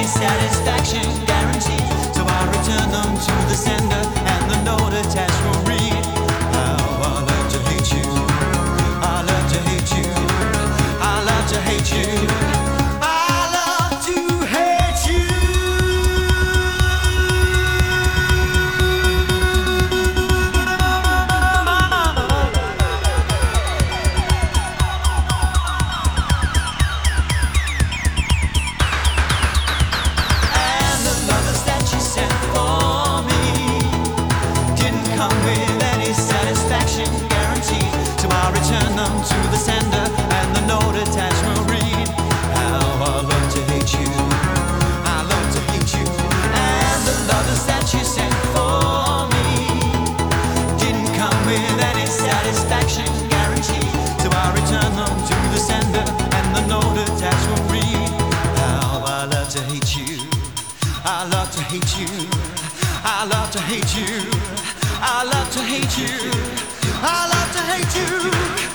any satisfaction guaranteed. So I return them to the sender, and the note attached will read, how I love to hate you. I love to hate you. I love to hate you. To the sender, and the note attached will read, how I love to hate you. I love to hate you. And the letters that you sent for me didn't come with any satisfaction guarantee. So I return them to the sender, and the note attached will read, how I love to hate you. I love to hate you. I love to hate you. I love to hate you. I love to hate you.